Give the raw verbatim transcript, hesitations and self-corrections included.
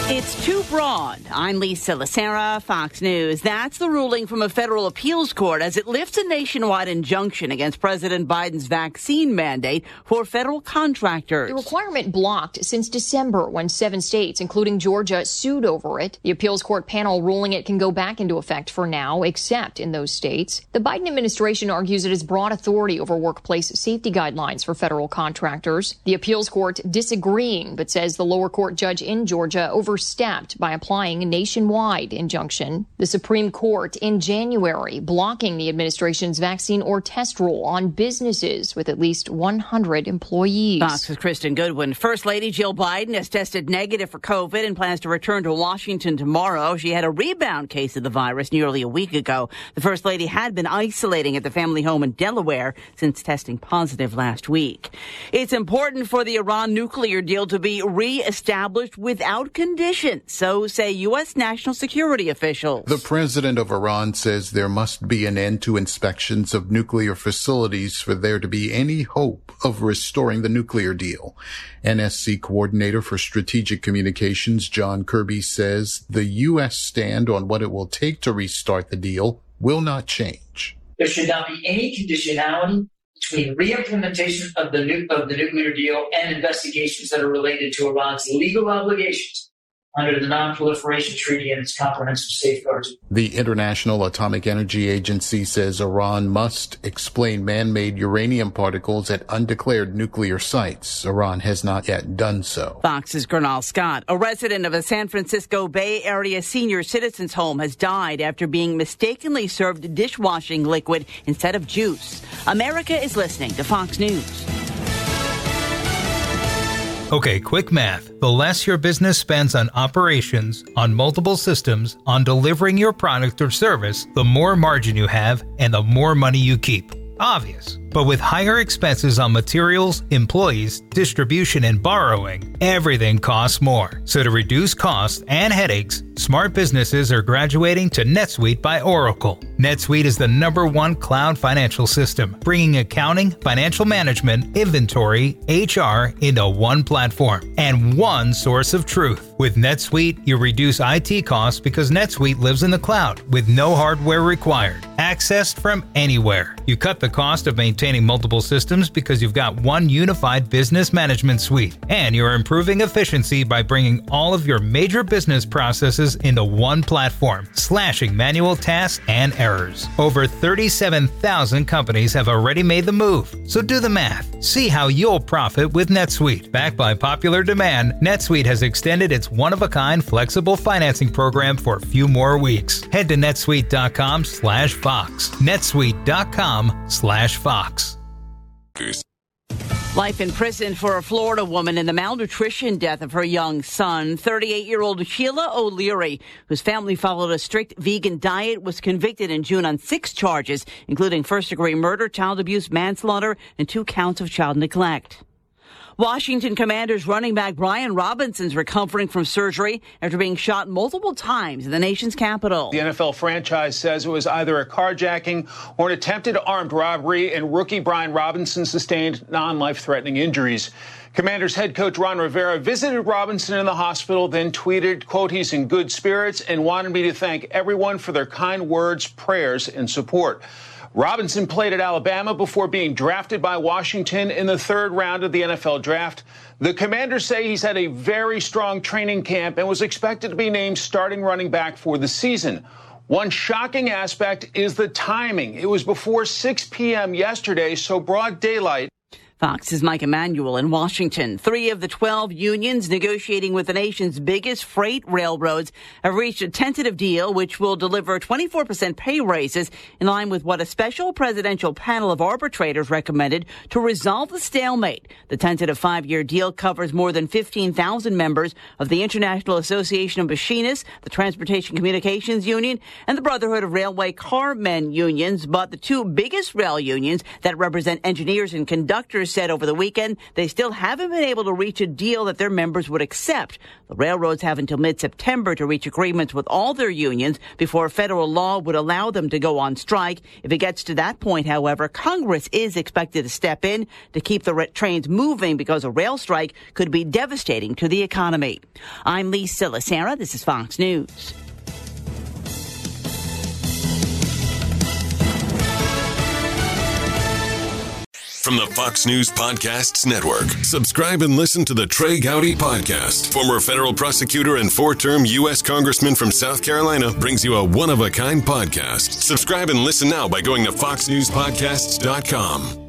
It's too broad. I'm Lisa Lacera, Fox News. That's the ruling from a federal appeals court as it lifts a nationwide injunction against President Biden's vaccine mandate for federal contractors. The requirement blocked since December when seven states, including Georgia, sued over it. The appeals court panel ruling it can go back into effect for now, except in those states. The Biden administration argues it has broad authority over workplace safety guidelines for federal contractors. The appeals court disagreeing, but says the lower court judge in Georgia over overstepped by applying a nationwide injunction. The Supreme Court in January blocking the administration's vaccine or test rule on businesses with at least one hundred employees. Fox's Kristen Goodwin. First Lady Jill Biden has tested negative for COVID and plans to return to Washington tomorrow. She had a rebound case of the virus nearly a week ago. The First Lady had been isolating at the family home in Delaware since testing positive last week. It's important for the Iran nuclear deal to be reestablished without conditions. So say U S national security officials. The president of Iran says there must be an end to inspections of nuclear facilities for there to be any hope of restoring the nuclear deal. N S C coordinator for strategic communications John Kirby says the U S stand on what it will take to restart the deal will not change. There should not be any conditionality between re-implementation of the, nu- of the nuclear deal and investigations that are related to Iran's legal obligations under the Non-Proliferation Treaty and its comprehensive safeguards. The International Atomic Energy Agency says Iran must explain man-made uranium particles at undeclared nuclear sites. Iran has not yet done so. Fox's Gernal Scott, a resident of a San Francisco Bay Area senior citizens home, has died after being mistakenly served dishwashing liquid instead of juice. America is listening to Fox News. Okay, quick math. The less your business spends on operations, on multiple systems, on delivering your product or service, the more margin you have and the more money you keep. Obvious. But with higher expenses on materials, employees, distribution, and borrowing, everything costs more. So to reduce costs and headaches, smart businesses are graduating to NetSuite by Oracle. NetSuite is the number one cloud financial system, bringing accounting, financial management, inventory, H R into one platform and one source of truth. With NetSuite, you reduce I T costs because NetSuite lives in the cloud with no hardware required. Accessed from anywhere. You cut the cost of maintaining multiple systems because you've got one unified business management suite. And you're improving efficiency by bringing all of your major business processes into one platform, slashing manual tasks and errors. Over thirty-seven thousand companies have already made the move. So do the math. See how you'll profit with NetSuite. Backed by popular demand, NetSuite has extended its one-of-a-kind flexible financing program for a few more weeks. Head to netsuite.com slash Fox. netsuite.com slash Fox. Life in prison for a Florida woman in the malnutrition death of her young son. thirty-eight-year-old Sheila O'Leary, whose family followed a strict vegan diet, was convicted in June on six charges, including first-degree murder, child abuse, manslaughter, and two counts of child neglect. Washington Commanders running back Brian Robinson's recovering from surgery after being shot multiple times in the nation's capital. The N F L franchise says it was either a carjacking or an attempted armed robbery, and rookie Brian Robinson sustained non-life-threatening injuries. Commanders head coach Ron Rivera visited Robinson in the hospital, then tweeted, quote, "He's in good spirits and wanted me to thank everyone for their kind words, prayers, and support." Robinson played at Alabama before being drafted by Washington in the third round of the N F L draft. The Commanders say he's had a very strong training camp and was expected to be named starting running back for the season. One shocking aspect is the timing. It was before six p.m. yesterday, so broad daylight. Fox's Mike Emanuel in Washington. Three of the twelve unions negotiating with the nation's biggest freight railroads have reached a tentative deal which will deliver twenty-four percent pay raises in line with what a special presidential panel of arbitrators recommended to resolve the stalemate. The tentative five-year deal covers more than fifteen thousand members of the International Association of Machinists, the Transportation Communications Union, and the Brotherhood of Railway Carmen unions. But the two biggest rail unions that represent engineers and conductors Teamsters said over the weekend they still haven't been able to reach a deal that their members would accept. The railroads have until mid-September to reach agreements with all their unions before federal law would allow them to go on strike. If it gets to that point, however, Congress is expected to step in to keep the re- trains moving because a rail strike could be devastating to the economy. I'm Lisa Lacera. This is Fox News. From the Fox News Podcasts Network, subscribe and listen to the Trey Gowdy Podcast. Former federal prosecutor and four-term U S Congressman from South Carolina brings you a one-of-a-kind podcast. Subscribe and listen now by going to fox news podcasts dot com.